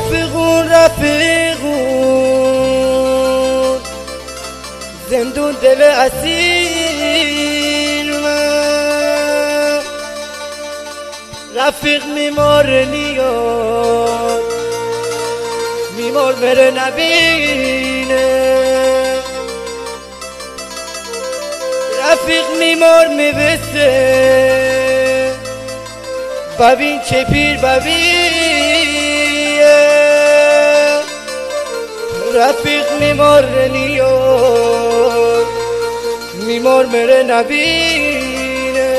رفیقون زندون دل اسیر من رفیق میمار نیاد میمار بره نبینه رفیق میمار میبسه ببین چه پیر ببیه رفیق میمار نیاد میمار مره نبینه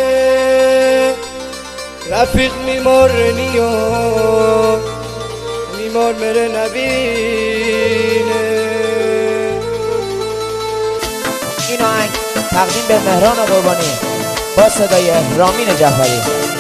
رفیق میمار نیاد میمار مره نبینه. این آهنگ تقدیم به مهران قربانی با صدای رامین جعفری.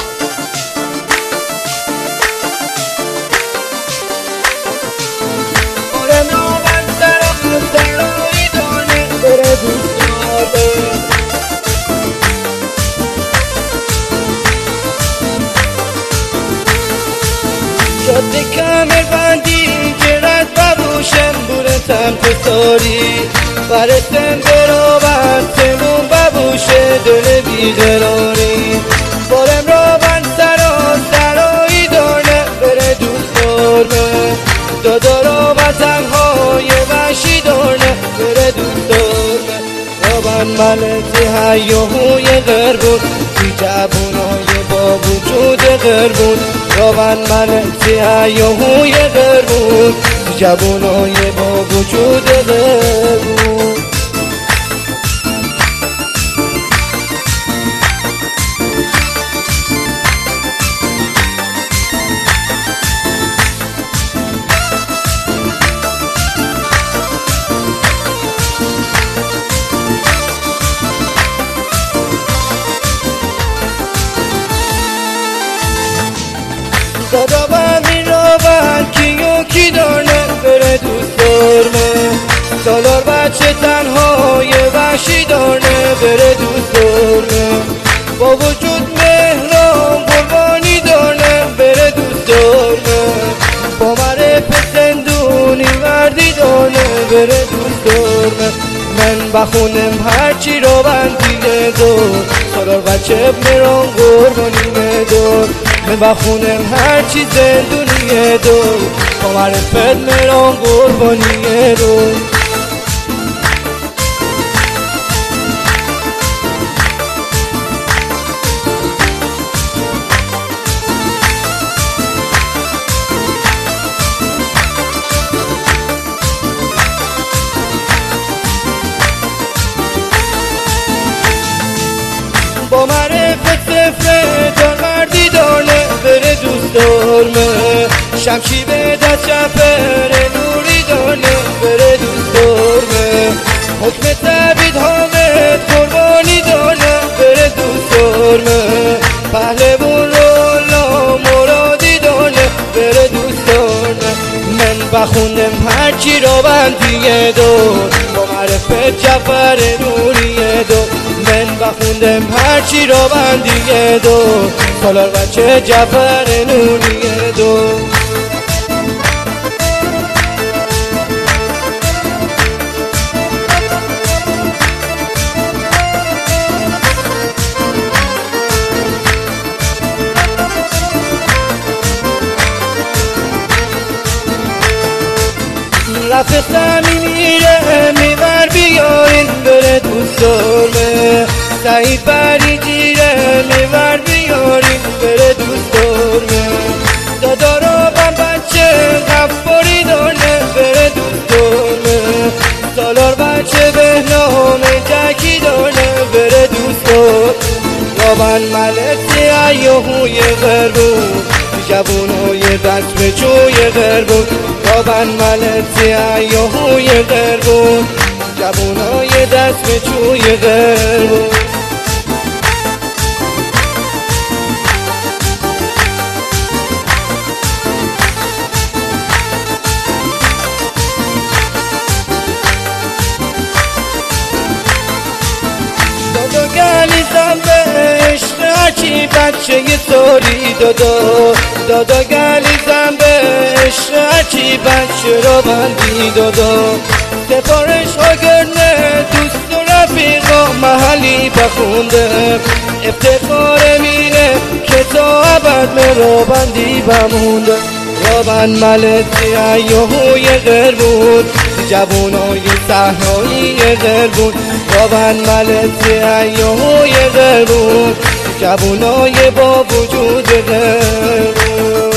جاده کمر بندی جرد ببوشم بورتم کساری برستم برا بستمون ببوشه دل بیقراری بارم را بند سرایی دانه بره دوست دارمه دادا را وطنهای وحشی دانه بره دوست دارمه را بند ملتی هیاهوی غربون بی جبونای با وجود غربون راون ملتی هیاهوی غربون جوانای با وجود غربون. دادا بمی را بند کی دانه بره دوست دارمه سالار بچه تنهای وحشی دانه بره دوست دارمه با وجود مهران قربانی دانه بره دوست دارمه با معرف زندونی وردی دانه بره دوست دارمه من بخونم هرچی را بندیه دار سالار بچه مهران قربانی مدار من بخونم هرچی زندونیه دو با معرفت مهران قربانیه دو با معرفت سفره مردی دانه بره دوست دارمه شمشی به دست چپره نوری دانه بره دوست دارمه حکم تبید حامد قربانی دانه بره دوست دارمه پهلوون رولا مرادی دانه بره دوست دارمه من بخوندم هرچی را بندیه دار با معرفت جعفر نوریه دار من بخوندم هرچی را بندیه دار سالار بچه جعفر نوریه دار رفیق میره میبر بیارین بره دوست دارمه سعید بری جیره میبر بیارین بره دوست دارمه دادا را بم بچه غفاری دانه بره دوست دارمه سالار بچه بهنام جکی دانه بره دوست دارمه رابن ملتی هیاهوی غربون جوانای دست به چوی غربون رابن ملتی هیاهوی غربون جوانای دست به چوی غربون. دادا گلیزم به عشق هرچی بچه یه ساری دادا گلیزم به عشق عجیبن چرا بندی دادا سفارش ها گرنه دوست و رفیقا محلی بخونده افتخار مینه که تا ابد مرا بندی بمونده رابن ملتی ایوهوی غربون جوانای صحرایی غربون رابن ملتی ایوهوی غربون جوانای با وجود غربون